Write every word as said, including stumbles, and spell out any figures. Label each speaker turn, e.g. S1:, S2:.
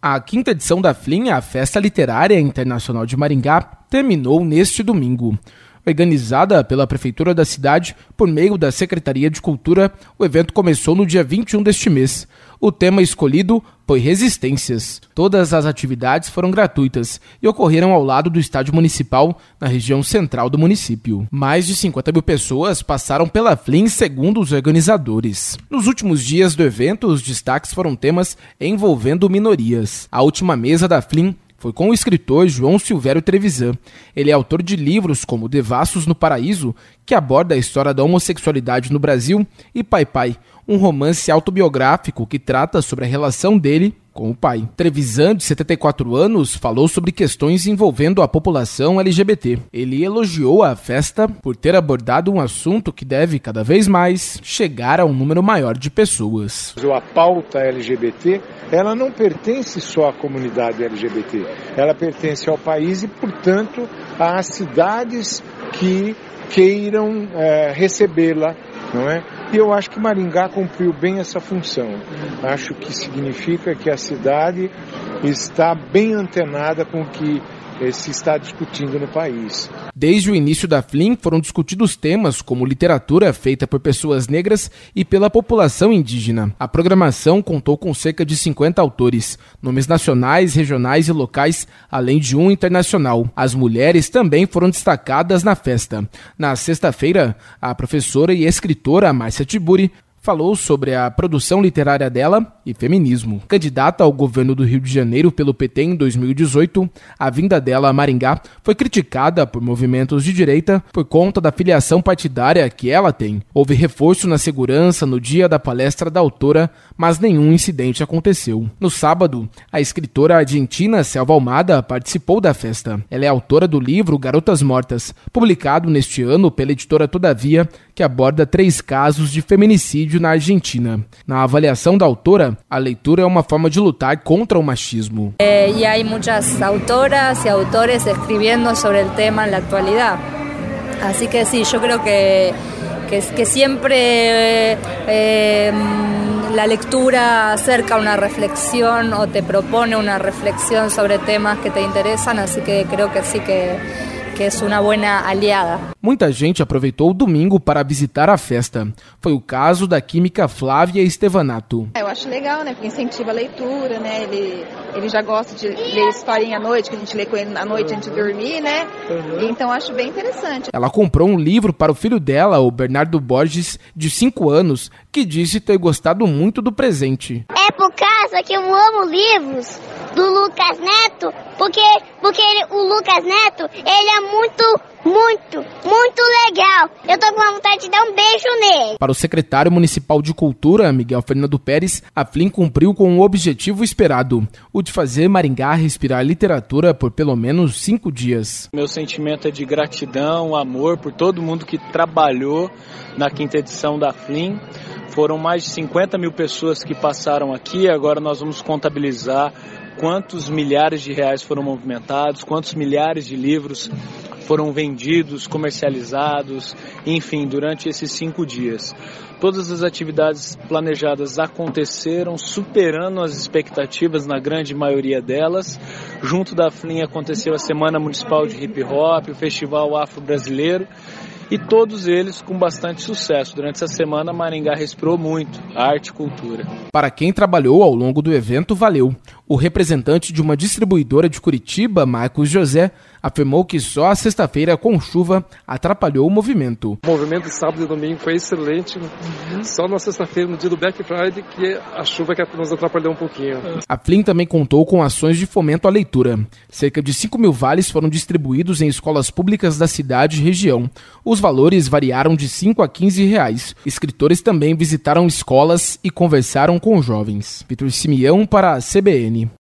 S1: A quinta edição da Flim, a Festa Literária Internacional de Maringá, terminou neste domingo. Organizada pela Prefeitura da cidade por meio da Secretaria de Cultura, o evento começou no dia vinte e um deste mês. O tema escolhido foi Resistências. Todas as atividades foram gratuitas e ocorreram ao lado do Estádio Municipal, na região central do município. Mais de cinquenta mil pessoas passaram pela Flim, segundo os organizadores. Nos últimos dias do evento, os destaques foram temas envolvendo minorias. A última mesa da Flim foi com o escritor João Silvério Trevisan. Ele é autor de livros como Devassos no Paraíso, que aborda a história da homossexualidade no Brasil, e Pai Pai, um romance autobiográfico que trata sobre a relação dele com o pai. Trevisan, de setenta e quatro anos, falou sobre questões envolvendo a população L G B T. Ele elogiou a festa por ter abordado um assunto que deve, cada vez mais, chegar a um número maior de pessoas.
S2: A pauta L G B T, ela não pertence só à comunidade L G B T, ela pertence ao país e, portanto, às cidades que queiram é, recebê-la, não é? E eu acho que Maringá cumpriu bem essa função. Acho que significa que a cidade está bem antenada com o que se está discutindo no país.
S1: Desde o início da Flim foram discutidos temas como literatura feita por pessoas negras e pela população indígena. A programação contou com cerca de cinquenta autores, nomes nacionais, regionais e locais, além de um internacional. As mulheres também foram destacadas na festa. Na sexta-feira, a professora e escritora Márcia Tiburi falou sobre a produção literária dela e feminismo. Candidata ao governo do Rio de Janeiro pelo P T em dois mil e dezoito, a vinda dela a Maringá foi criticada por movimentos de direita por conta da filiação partidária que ela tem. Houve reforço na segurança no dia da palestra da autora, mas nenhum incidente aconteceu. No sábado, a escritora argentina Selva Almada participou da festa. Ela é autora do livro Garotas Mortas, publicado neste ano pela editora Todavia, que aborda três casos de feminicídio na Argentina. Na avaliação da autora, a leitura é uma forma de lutar contra o machismo.
S3: Eh, e há muitas autoras e autores escrevendo sobre o tema na atualidade. Assim que sim, eu creo que, que, que sempre eh, la lectura acerca una reflexión o te propone una reflexión sobre temas que te interesan, así que creo que sí que que é uma boa aliada.
S1: Muita gente aproveitou o domingo para visitar a festa. Foi o caso da química Flávia Estevanato.
S4: Eu acho legal, né? Porque incentiva a leitura, né? Ele, ele já gosta de ler historinha à noite, que a gente lê com ele à noite antes de dormir, né? Uhum. Então acho bem interessante.
S1: Ela comprou um livro para o filho dela, o Bernardo Borges, de cinco anos, que disse ter gostado muito do presente.
S5: É por causa que eu amo livros do Lucas Neto, porque, porque ele, o Lucas Neto, ele é muito, muito, muito legal. Eu tô com vontade de dar um beijo nele.
S1: Para o secretário municipal de Cultura, Miguel Fernando Pérez, a Flim cumpriu com o objetivo esperado, o de fazer Maringá respirar literatura por pelo menos cinco dias.
S6: Meu sentimento é de gratidão, amor por todo mundo que trabalhou na quinta edição da Flim. Foram mais de cinquenta mil pessoas que passaram aqui, agora nós vamos contabilizar quantos milhares de reais foram movimentados, quantos milhares de livros foram vendidos, comercializados, enfim, durante esses cinco dias. Todas as atividades planejadas aconteceram, superando as expectativas na grande maioria delas. Junto da Flim aconteceu a Semana Municipal de Hip Hop, o Festival Afro-Brasileiro, e todos eles com bastante sucesso. Durante essa semana, Maringá respirou muito arte e cultura.
S1: Para quem trabalhou ao longo do evento, valeu. O representante de uma distribuidora de Curitiba, Marcos José, afirmou que só a sexta-feira com chuva atrapalhou o movimento.
S7: O movimento de sábado e domingo foi excelente. Uhum. Só na sexta-feira, no dia do Black Friday, que a chuva que nos atrapalhou um pouquinho.
S1: A Flim também contou com ações de fomento à leitura. Cerca de cinco mil vales foram distribuídos em escolas públicas da cidade e região. Os valores variaram de cinco a quinze reais. Escritores também visitaram escolas e conversaram com jovens. Vitor Simeão para a C B N.